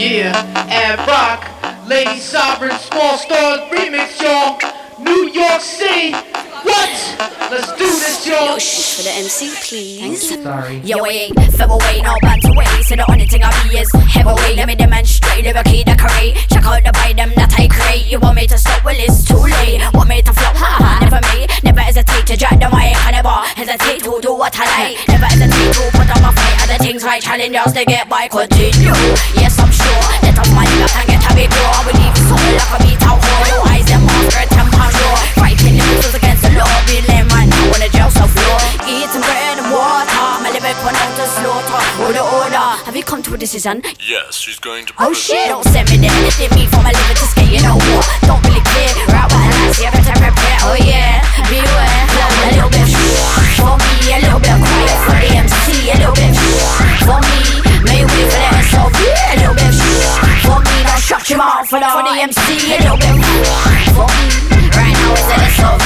Yeah, and rock, Lady Sovereign, Small Stars remix, y'all. New York City, what? Let's do this, y'all. Yo, shh for the MC, please. Sorry. Yo, I ain't featherweight, no bantamweight. So the only thing I be is heavyweight. Let me demonstrate, lyrically decorate. Check out the item that I create. You want me to stop? Well, it's too late. Want me to flop? Ha, never me. Never hesitate to drag the mic. I never hesitate to do what I like. Never hesitate to put on my fight. Other things like challengers, they get by. Continue. Yes, I'm sure. Let off my nigga and get a big roar. I believe it's all like a beat out whore. Your eyes, them master, temper raw. Fighting the whistles against the law. Be lemon, I wanna jail so floor. Eat some bread and water. My lyric went out to slaughter. Order. Have you come to a decision? Yes, she's going to Oh shit, don't send me there. Did me for my liver to skate, you know what? Don't really care. Right what I like, you better prepare. Oh yeah, beware. A little bit for me, a little bit quiet for the MC. A little bit for me, may wait for the SOB. A little bit for me, don't shut your mouth for the MC. A little bit for me. Right now it's an SOB.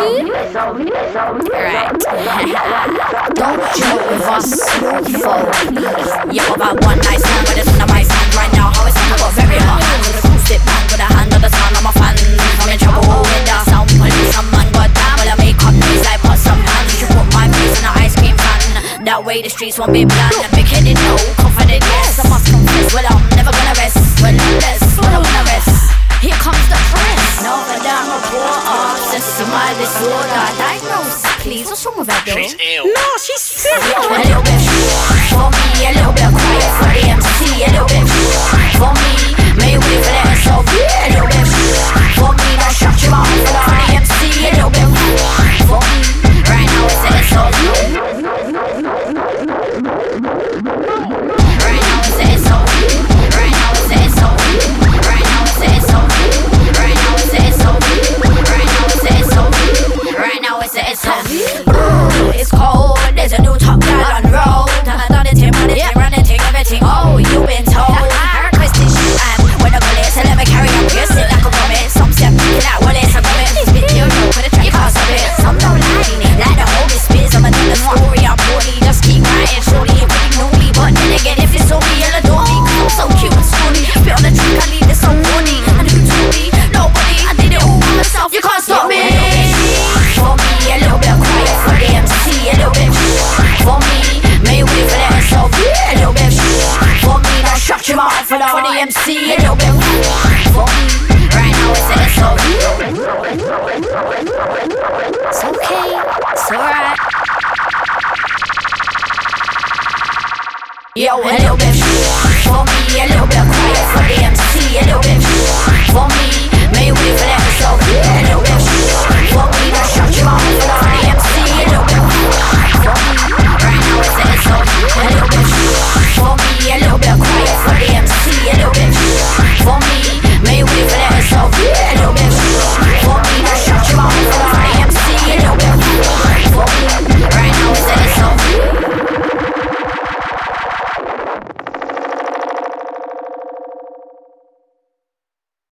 Right. Don't joke with us, folk. Yo, about one night stand, but it's one of my fans right now. How it's I got very hot hands with a cool stick bang with a hand on the sound of my fans. I'm in trouble with the sound police. Some man got down with a make-up noise like put some hands. You should put my face in an ice cream fan. That way the streets won't be bland. And big headed, no, confident, yes. I must confess, well I'm never gonna rest. Well unless, well I'm gonna rest. Here comes the press. No, but down reporter. Systematic disorder. Diagnose, please. What's wrong with that girl? She's ill. No, she's fit. A little bit for me, a little bit quiet for the MC. A little bit for me, may wait for the SOB. A little bit for me, don't shut your mouth for the MC. A little bit for me, right now it's the SOB. Right now it's the SOB. Right now it's the SOB. Right now it's the SOB. Right now it's the SOB. Right now it's the SOB. Right now it's the SOB. It's cold, there's a new top guy on road. Done it, run it, everything. Oh, you've been told. I request this shit and when the police let me carry on, pierce it like a vomit. Some say I'm picking out, well it's a vomit. This bit you know, put a track, you can't stop it. Some don't like the whole spits. I'm another story, I'm 40, just keep writing. Shorty, you really know me, but then again, if it's so me, you'll adore me. I'm so cute and scrawny. Spit on the track, I leave it so horny. And who told me? Nobody. I did it all by myself, you can't stop me. For me, a little bit quiet for the MC. A little bit for me, may wait for the SOB. A little bit for me, don't shut your mouth for the MC. A little bit for me, right now it's the SOB. It's okay, it's alright. Yo, a little bit for me, a